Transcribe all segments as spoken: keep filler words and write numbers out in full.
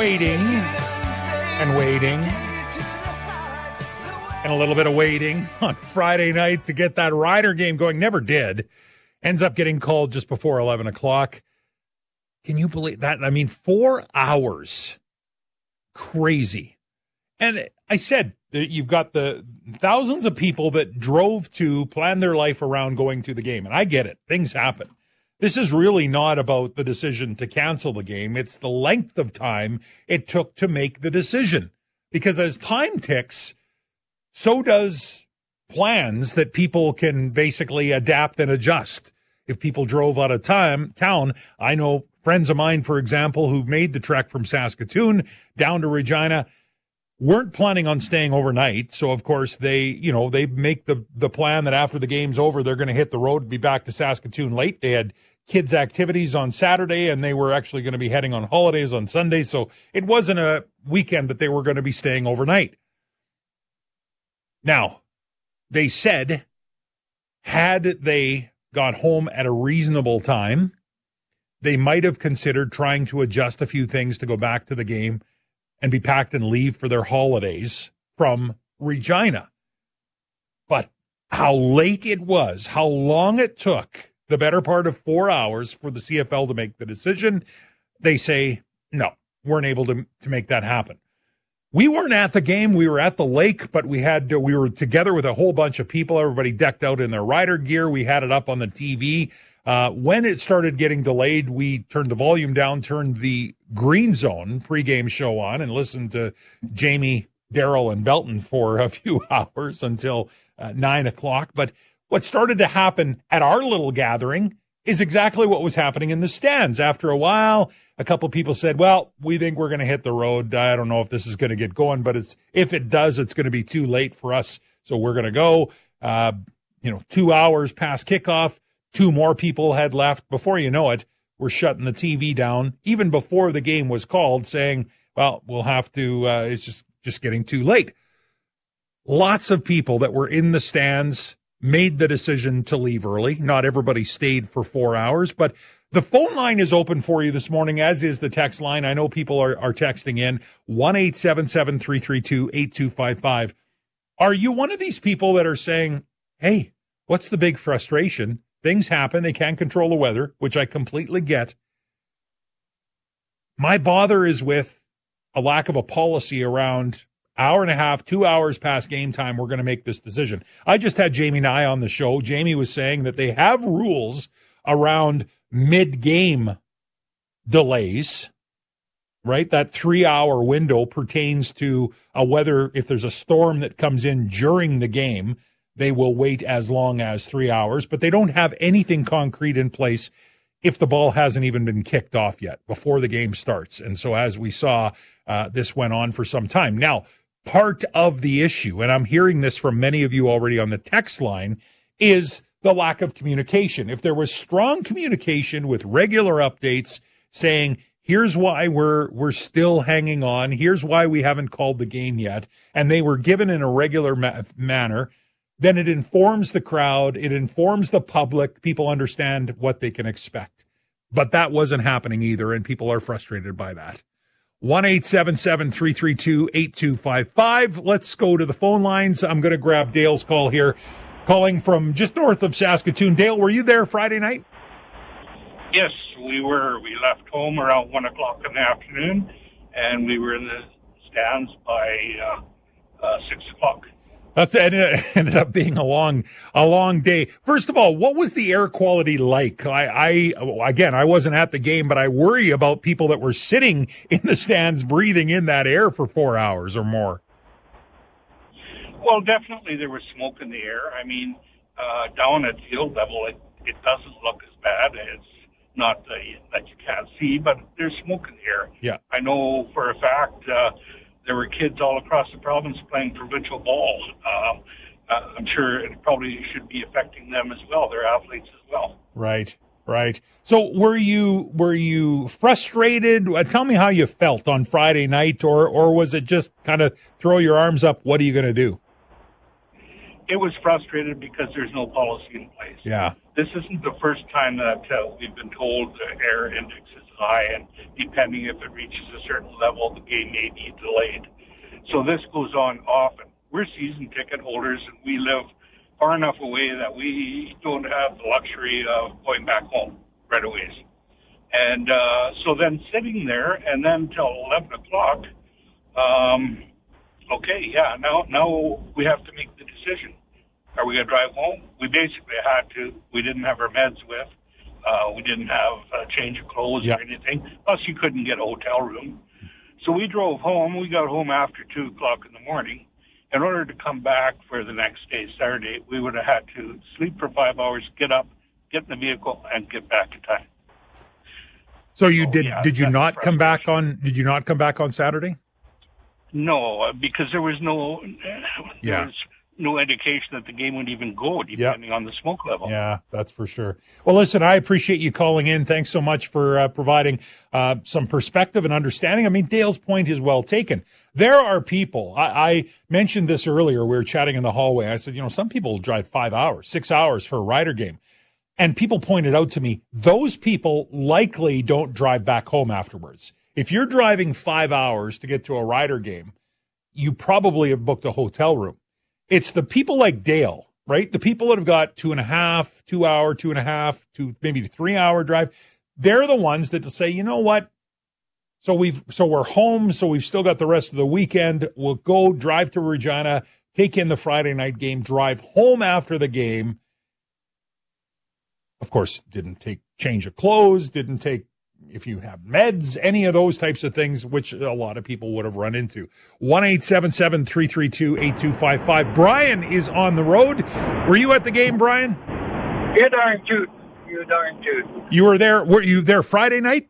waiting and waiting and a little bit of waiting on Friday night to get that Rider game going. Never did. Ends up getting called just before eleven o'clock. Can you believe that? I mean, four hours. Crazy. And I said, you've got the thousands of people that drove to plan their life around going to the game. And I get it. Things happen. This is really not about the decision to cancel the game. It's the length of time it took to make the decision. Because as time ticks, so does plans that people can basically adapt and adjust. If people drove out of time, town, I know friends of mine, for example, who made the trek from Saskatoon down to Regina, weren't planning on staying overnight. So, of course, they, you know, they make the, the plan that after the game's over, they're going to hit the road and be back to Saskatoon late. They had kids' activities on Saturday, and they were actually going to be heading on holidays on Sunday. So it wasn't a weekend that they were going to be staying overnight. Now, they said, had they got home at a reasonable time, they might have considered trying to adjust a few things to go back to the game and be packed and leave for their holidays from Regina. But how late it was, how long it took, the better part of four hours for the C F L to make the decision, they say, no, weren't able to, to make that happen. We weren't at the game. We were at the lake, but we had to, we were together with a whole bunch of people, everybody decked out in their Rider gear. We had it up on the T V. Uh, when it started getting delayed, we turned the volume down, turned the Green Zone pregame show on, and listened to Jamie, Daryl, and Belton for a few hours until uh, nine o'clock. But what started to happen at our little gathering is exactly what was happening in the stands. After a while, a couple of people said, well, we think we're going to hit the road. I don't know if this is going to get going, but it's if it does, it's going to be too late for us. So we're going to go, uh, you know, two hours past kickoff. Two more people had left. Before you know it, we're shutting the T V down, even before the game was called, saying, well, we'll have to, uh, it's just, just getting too late. Lots of people that were in the stands made the decision to leave early. Not everybody stayed for four hours, but the phone line is open for you this morning, as is the text line. I know people are, are texting in one eight seven seven, three three two, eight two five five. Are you one of these people that are saying, hey, what's the big frustration? Things happen. They can't control the weather, which I completely get. My bother is with a lack of a policy around hour and a half, two hours past game time, we're going to make this decision. I just had Jamie Nye on the show. Jamie was saying that they have rules around mid-game delays, right? That three-hour window pertains to a weather. If there's a storm that comes in during the game, they will wait as long as three hours, but they don't have anything concrete in place if the ball hasn't even been kicked off yet before the game starts. And so as we saw, uh, this went on for some time. Now, part of the issue, and I'm hearing this from many of you already on the text line, is the lack of communication. If there was strong communication with regular updates saying, here's why we're we're still hanging on, here's why we haven't called the game yet, and they were given in a regular ma- manner, then it informs the crowd, it informs the public, people understand what they can expect. But that wasn't happening either, and people are frustrated by that. one eight seven seven, three three two, eight two five five. Let's go to the phone lines. I'm going to grab Dale's call here, calling from just north of Saskatoon. Dale, were you there Friday night? Yes, we were. We left home around one o'clock in the afternoon, and we were in the stands by uh, uh, six o'clock. That's and it ended up being a long, a long day. First of all, what was the air quality like? I, I, again, I wasn't at the game, but I worry about people that were sitting in the stands breathing in that air for four hours or more. Well, definitely there was smoke in the air. I mean, uh, down at field level, it, it doesn't look as bad. It's not uh, that you can't see, but there's smoke in the air. Yeah. I know for a fact, uh, there were kids all across the province playing provincial ball. Um, uh, I'm sure it probably should be affecting them as well. They're athletes as well. Right, right. So were you were you frustrated? Uh, tell me how you felt on Friday night, or or was it just kind of throw your arms up? What are you going to do? It was frustrated because there's no policy in place. Yeah. This isn't the first time that uh, we've been told the air index is high, and depending if it reaches a certain level, the game may be delayed. So this goes on often. We're season ticket holders, and we live far enough away that we don't have the luxury of going back home right away. And uh, so then sitting there, and then till eleven o'clock, um, okay, yeah, now now we have to make the decision. Are we going to drive home? We basically had to. We didn't have our meds with. Uh, we didn't have a change of clothes yep. or anything. Plus, you couldn't get a hotel room. So we drove home. We got home after two o'clock in the morning. In order to come back for the next day, Saturday, we would have had to sleep for five hours, get up, get in the vehicle, and get back in time. So you so, did? Yeah, did you not come back on? Did you not come back on Saturday? No, because there was no. There yeah. was no indication that the game would even go, depending yep. on the smoke level. Yeah, that's for sure. Well, listen, I appreciate you calling in. Thanks so much for uh, providing uh, some perspective and understanding. I mean, Dale's point is well taken. There are people, I, I mentioned this earlier, we were chatting in the hallway. I said, you know, some people drive five hours, six hours for a Rider game. And people pointed out to me, those people likely don't drive back home afterwards. If you're driving five hours to get to a Rider game, you probably have booked a hotel room. It's the people like Dale, right? The people that have got two and a half, two hour, two and a half, two, maybe three hour drive. They're the ones that say, you know what? So we've, so we're home. So we've still got the rest of the weekend. We'll go drive to Regina, take in the Friday night game, drive home after the game. Of course, didn't take change of clothes, didn't take, if you have meds, any of those types of things, which a lot of people would have run into. one eight seven seven, three three two, eight two five five. Brian is on the road. Were you at the game, Brian? You darn toot. You darn toot. You were there. Were you there Friday night?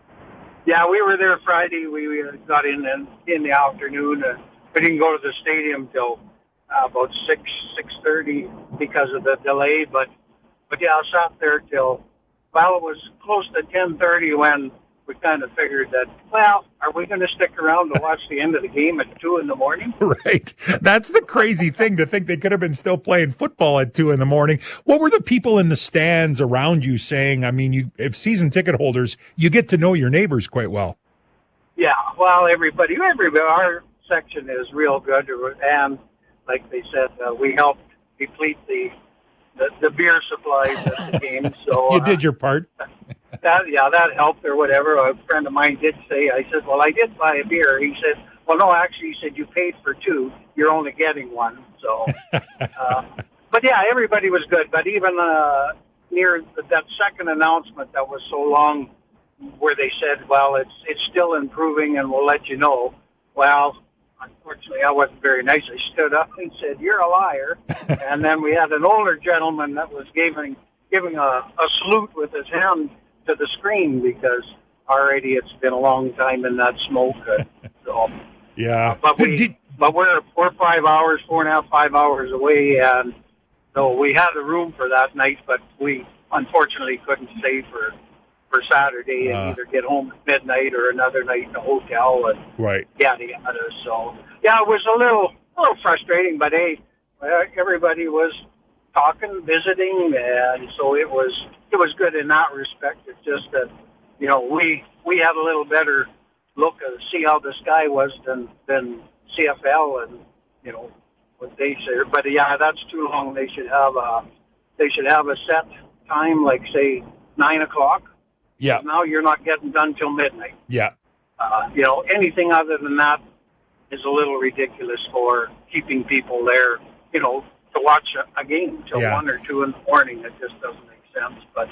Yeah, we were there Friday. We got in in, in the afternoon. Uh, we didn't go to the stadium till uh, about six, six thirty because of the delay. But, but yeah, I sat there till... Well, it was close to ten thirty when we kind of figured that, well, are we going to stick around to watch the end of the game at two in the morning? Right. That's the crazy thing, to think they could have been still playing football at two in the morning. What were the people in the stands around you saying? I mean, you, if season ticket holders, you get to know your neighbors quite well. Yeah, well, everybody, everybody, our section is real good. And like they said, uh, we helped deplete the The, the beer supplies at the game. So you did your part. Uh, that yeah, that helped or whatever. A friend of mine did say. I said, "Well, I did buy a beer." He said, "Well, no, actually," he said, "you paid for two. You're only getting one." So, uh, but yeah, everybody was good. But even uh, near that second announcement that was so long, where they said, "Well, it's it's still improving, and we'll let you know." Well, unfortunately, I wasn't very nice. I stood up and said, "You're a liar." And then we had an older gentleman that was giving giving a, a salute with his hand to the screen because already it's been a long time in that smoke. Uh, so, yeah, but we Did, but we're we're five hours, four and a half, five hours away, and so we had the room for that night, but we unfortunately couldn't stay for. for Saturday and uh, either get home at midnight or another night in a hotel and right. yada yada. So yeah, it was a little a little frustrating, but hey, everybody was talking, visiting, and so it was it was good in that respect. It's just that you know we we had a little better look at see how the sky was than than C F L and you know what they say. But yeah, that's too long. They should have a they should have a set time, like say nine o'clock. Yeah. Now you're not getting done till midnight. Yeah. Uh, you know, anything other than that is a little ridiculous for keeping people there, you know, to watch a, a game till yeah. one or two in the morning. It just doesn't make sense. But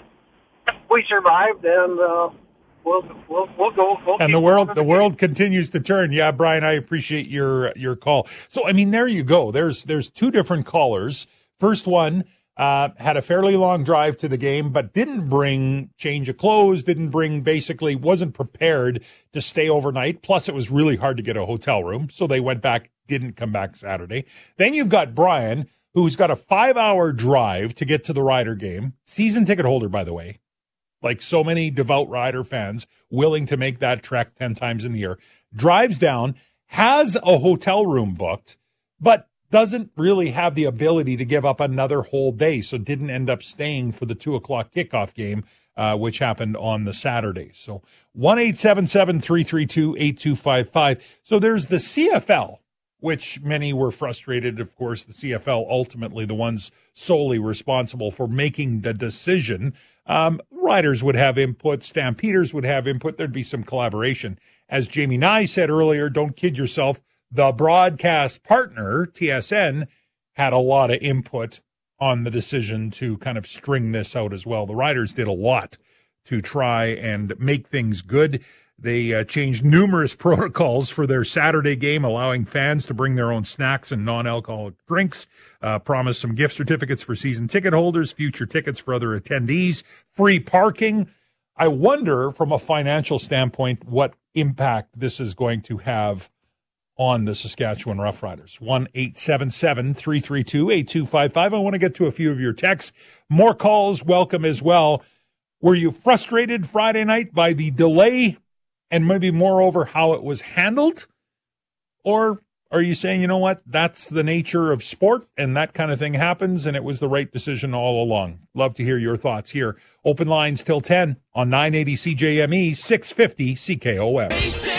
we survived, and uh, we'll we'll we'll go. We'll and the world the, the world continues to turn. Yeah, Brian, I appreciate your your call. So I mean, there you go. There's there's two different callers. First one. Uh, had a fairly long drive to the game, but didn't bring change of clothes, didn't bring, basically wasn't prepared to stay overnight. Plus, it was really hard to get a hotel room. So they went back, didn't come back Saturday. Then you've got Brian, who's got a five hour drive to get to the Rider game. Season ticket holder, by the way, like so many devout Rider fans, willing to make that trek ten times in the year. Drives down, has a hotel room booked, but doesn't really have the ability to give up another whole day, so didn't end up staying for the two o'clock kickoff game uh, which happened on the Saturday. So one eight seven seven, three three two, eight two five five. So there's the C F L, which many were frustrated. Of course, the C F L ultimately the ones solely responsible for making the decision. Um, riders would have input, Stampeders would have input. There'd be some collaboration. As Jamie Nye said earlier, don't kid yourself, the broadcast partner, T S N, had a lot of input on the decision to kind of string this out as well. The riders did a lot to try and make things good. They uh, changed numerous protocols for their Saturday game, allowing fans to bring their own snacks and non-alcoholic drinks, uh, promised some gift certificates for season ticket holders, future tickets for other attendees, free parking. I wonder, from a financial standpoint, what impact this is going to have on the Saskatchewan Roughriders. one eight seven seven, three three two, eight two five five. I want to get to a few of your texts. More calls, welcome as well. Were you frustrated Friday night by the delay and maybe moreover how it was handled? Or are you saying, you know what, that's the nature of sport and that kind of thing happens and it was the right decision all along? Love to hear your thoughts here. Open lines till ten on nine eighty C J M E, six fifty C K O M.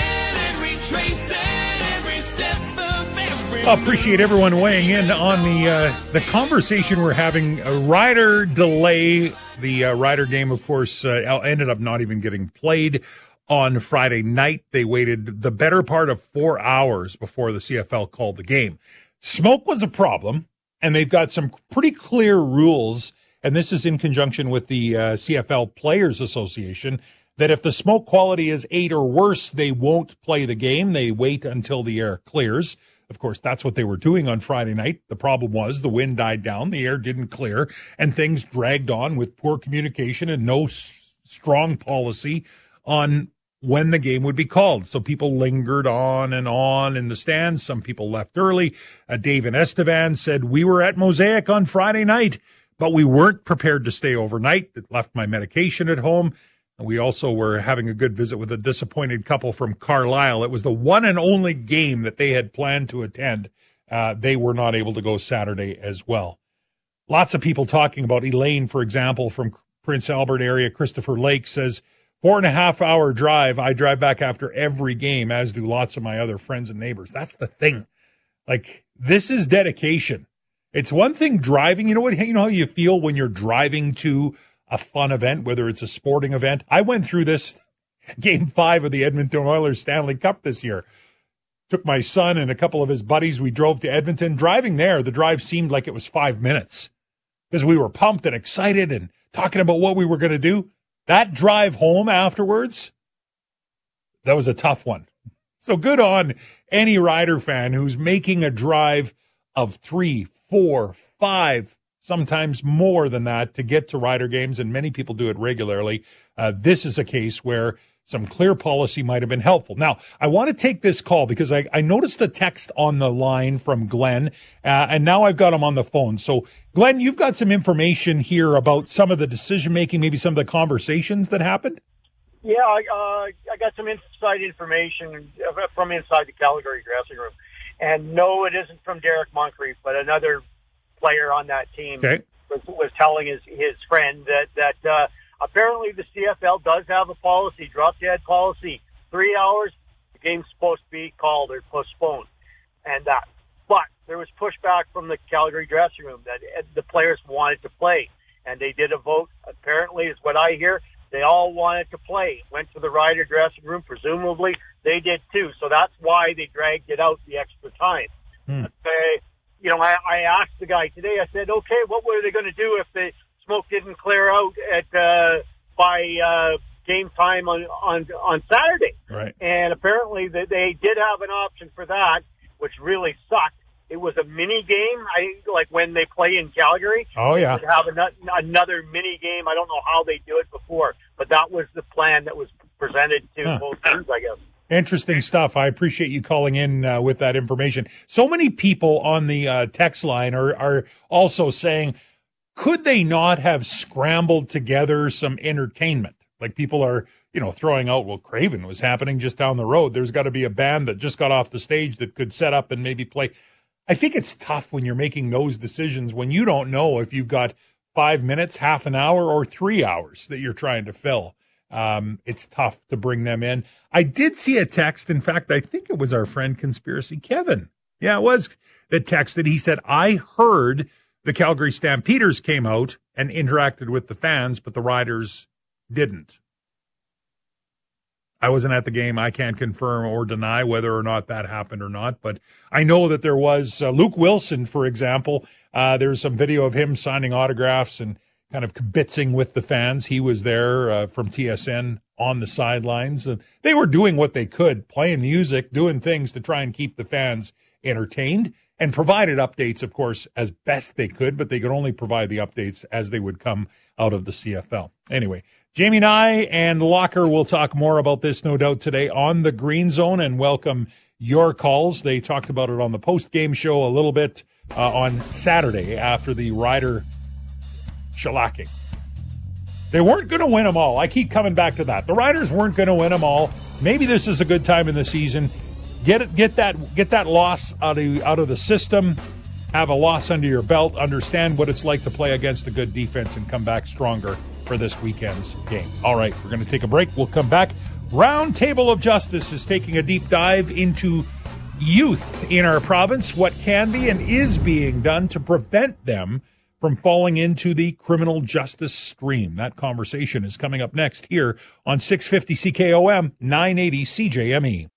Appreciate everyone weighing in on the uh, the conversation we're having. A rider delay. The uh, rider game, of course, uh, ended up not even getting played on Friday night. They waited the better part of four hours before the C F L called the game. Smoke was a problem, and they've got some pretty clear rules, and this is in conjunction with the uh, C F L Players Association, that if the smoke quality is eight or worse, they won't play the game. They wait until the air clears. Of course, that's what they were doing on Friday night. The problem was the wind died down, the air didn't clear, and things dragged on with poor communication and no s- strong policy on when the game would be called. So people lingered on and on in the stands. Some people left early. Uh, David Estevan said, we were at Mosaic on Friday night, but we weren't prepared to stay overnight. It left my medication at home. And we also were having a good visit with a disappointed couple from Carlisle. It was the one and only game that they had planned to attend. Uh, they were not able to go Saturday as well. Lots of people talking about Elaine, for example, from Prince Albert area. Christopher Lake says, four and a half hour drive. I drive back after every game, as do lots of my other friends and neighbors. That's the thing. Like, this is dedication. It's one thing driving. You know what? You know how you feel when you're driving to a fun event, whether it's a sporting event. I went through this game five of the Edmonton Oilers Stanley Cup this year. Took my son and a couple of his buddies. We drove to Edmonton. Driving there, the drive seemed like it was five minutes because we were pumped and excited and talking about what we were going to do. That drive home afterwards, that was a tough one. So good on any Rider fan who's making a drive of three, four, five, sometimes more than that to get to Rider games, and many people do it regularly. Uh, this is a case where some clear policy might have been helpful. Now, I want to take this call because I, I noticed the text on the line from Glenn, uh, and now I've got him on the phone. So, Glenn, you've got some information here about some of the decision-making, maybe some of the conversations that happened? Yeah, I, uh, I got some inside information from inside the Calgary dressing room. And no, it isn't from Derek Moncrief, but another player on that team okay. was, was telling his, his friend that, that uh, apparently the C F L does have a policy, drop-dead policy. Three hours, the game's supposed to be called or postponed. And that. But there was pushback from the Calgary dressing room that the players wanted to play. And they did a vote, apparently, is what I hear. They all wanted to play. Went to the Rider dressing room. Presumably, they did too. So that's why they dragged it out the extra time. Hmm. Uh, you know, I, I asked the guy today, I said, okay, what were they going to do if the smoke didn't clear out at uh, by uh, game time on, on, on Saturday? Right. And apparently they, they did have an option for that, which really sucked. It was a mini game, I like when they play in Calgary. Oh, yeah. They would have an, another mini game. I don't know how they do it before, but that was the plan that was presented to huh. both teams, I guess. Interesting stuff. I appreciate you calling in uh, with that information. So many people on the uh, text line are, are also saying, could they not have scrambled together some entertainment? Like people are, you know, throwing out, well, Craven was happening just down the road. There's got to be a band that just got off the stage that could set up and maybe play. I think it's tough when you're making those decisions when you don't know if you've got five minutes, half an hour, or three hours that you're trying to fill. Um, it's tough to bring them in. I did see a text. In fact, I think it was our friend Conspiracy Kevin. Yeah, it was that texted. He said, I heard the Calgary Stampeders came out and interacted with the fans, but the Riders didn't. I wasn't at the game. I can't confirm or deny whether or not that happened or not, but I know that there was uh, Luke Wilson, for example. Uh, there's some video of him signing autographs and kind of kibitzing with the fans. He was there uh, from T S N on the sidelines. And they were doing what they could, playing music, doing things to try and keep the fans entertained, and provided updates, of course, as best they could, but they could only provide the updates as they would come out of the C F L. Anyway, Jamie and I and Locker will talk more about this, no doubt, today on the Green Zone, and welcome your calls. They talked about it on the post-game show a little bit uh, on Saturday after the Rider shellacking. They weren't going to win them all. I keep coming back to that. The Riders weren't going to win them all. Maybe this is a good time in the season. Get it, get that, get that loss out of out of the system. Have a loss under your belt. Understand what it's like to play against a good defense and come back stronger for this weekend's game. All right, we're going to take a break. We'll come back. Round Table of Justice is taking a deep dive into youth in our province, what can be and is being done to prevent them from falling into the criminal justice stream. That conversation is coming up next here on six fifty C K O M, nine eighty C J M E.